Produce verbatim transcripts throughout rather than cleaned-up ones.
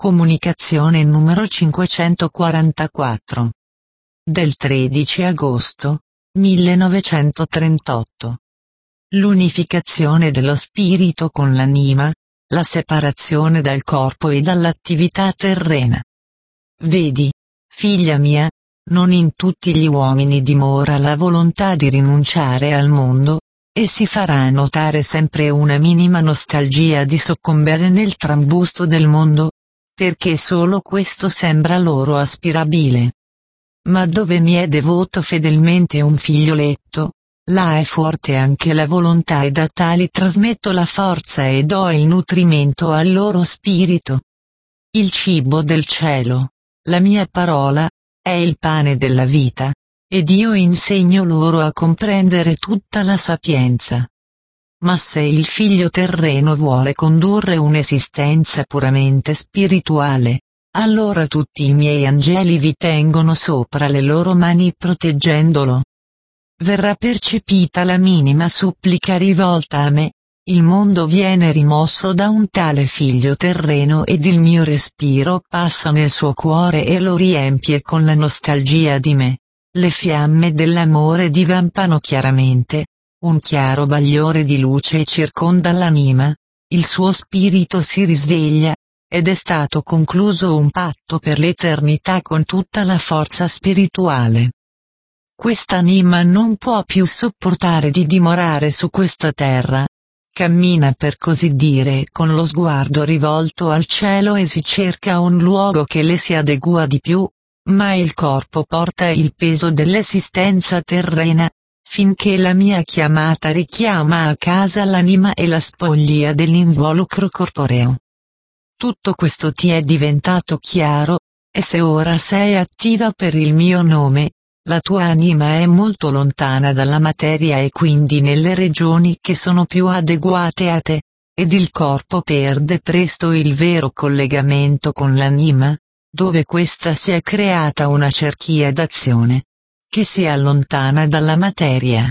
Comunicazione numero cinquecentoquarantaquattro. Del tredici agosto millenovecentotrentotto. L'unificazione dello spirito con l'anima, la separazione dal corpo e dall'attività terrena. Vedi, figlia mia, non in tutti gli uomini dimora la volontà di rinunciare al mondo, e si farà notare sempre una minima nostalgia di soccombere nel trambusto del mondo, perché solo questo sembra loro aspirabile. Ma dove mi è devoto fedelmente un figlioletto, là è forte anche la volontà e da tali trasmetto la forza e do il nutrimento al loro spirito. Il cibo del cielo, la mia parola, è il pane della vita, ed io insegno loro a comprendere tutta la sapienza. Ma se il figlio terreno vuole condurre un'esistenza puramente spirituale, allora tutti i miei angeli vi tengono sopra le loro mani proteggendolo. Verrà percepita la minima supplica rivolta a me, il mondo viene rimosso da un tale figlio terreno ed il mio respiro passa nel suo cuore e lo riempie con la nostalgia di me. Le fiamme dell'amore divampano chiaramente, un chiaro bagliore di luce circonda l'anima, il suo spirito si risveglia, ed è stato concluso un patto per l'eternità con tutta la forza spirituale. Quest'anima non può più sopportare di dimorare su questa terra. Cammina per così dire con lo sguardo rivolto al cielo e si cerca un luogo che le si adegua di più, ma il corpo porta il peso dell'esistenza terrena, finché la mia chiamata richiama a casa l'anima e la spoglia dell'involucro corporeo. Tutto questo ti è diventato chiaro, e se ora sei attiva per il mio nome, la tua anima è molto lontana dalla materia e quindi nelle regioni che sono più adeguate a te, ed il corpo perde presto il vero collegamento con l'anima, dove questa si è creata una cerchia d'azione, che si allontana dalla materia.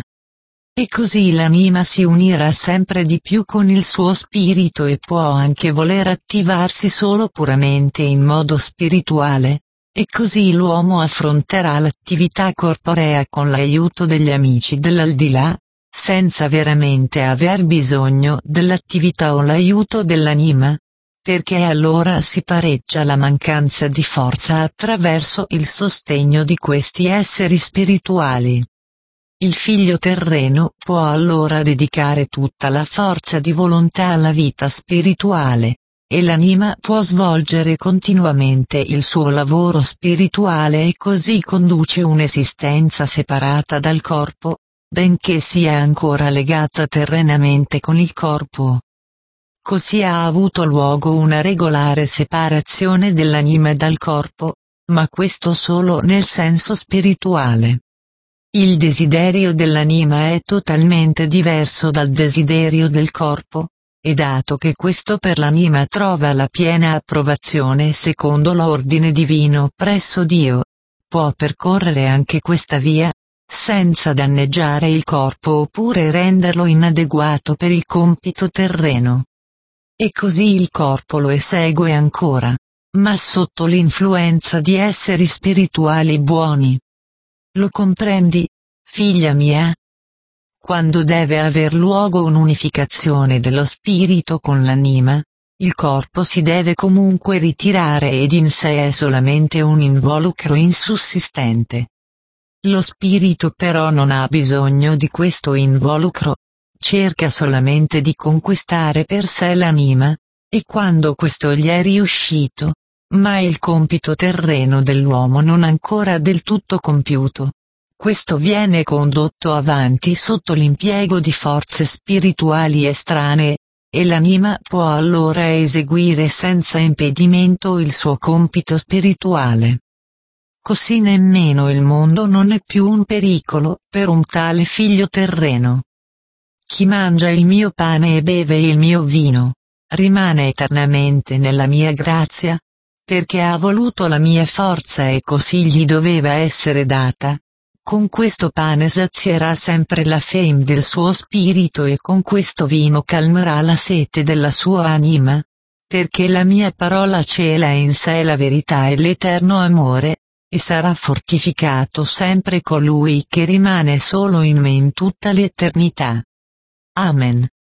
E così l'anima si unirà sempre di più con il suo spirito e può anche voler attivarsi solo puramente in modo spirituale. E così l'uomo affronterà l'attività corporea con l'aiuto degli amici dell'aldilà, senza veramente aver bisogno dell'attività o l'aiuto dell'anima, perché allora si pareggia la mancanza di forza attraverso il sostegno di questi esseri spirituali. Il figlio terreno può allora dedicare tutta la forza di volontà alla vita spirituale, e l'anima può svolgere continuamente il suo lavoro spirituale e così conduce un'esistenza separata dal corpo, benché sia ancora legata terrenamente con il corpo. Così ha avuto luogo una regolare separazione dell'anima dal corpo, ma questo solo nel senso spirituale. Il desiderio dell'anima è totalmente diverso dal desiderio del corpo. E dato che questo per l'anima trova la piena approvazione secondo l'ordine divino presso Dio, può percorrere anche questa via, senza danneggiare il corpo oppure renderlo inadeguato per il compito terreno. E così il corpo lo esegue ancora, ma sotto l'influenza di esseri spirituali buoni. Lo comprendi, figlia mia? Quando deve aver luogo un'unificazione dello spirito con l'anima, il corpo si deve comunque ritirare ed in sé è solamente un involucro insussistente. Lo spirito però non ha bisogno di questo involucro, cerca solamente di conquistare per sé l'anima, e quando questo gli è riuscito, ma il compito terreno dell'uomo non ancora del tutto compiuto, questo viene condotto avanti sotto l'impiego di forze spirituali estranee, e l'anima può allora eseguire senza impedimento il suo compito spirituale. Così nemmeno il mondo non è più un pericolo per un tale figlio terreno. Chi mangia il mio pane e beve il mio vino, rimane eternamente nella mia grazia, perché ha voluto la mia forza e così gli doveva essere data. Con questo pane sazierà sempre la fame del suo spirito e con questo vino calmerà la sete della sua anima, perché la mia parola cela in sé la verità e l'eterno amore, e sarà fortificato sempre colui che rimane solo in me in tutta l'eternità. Amen.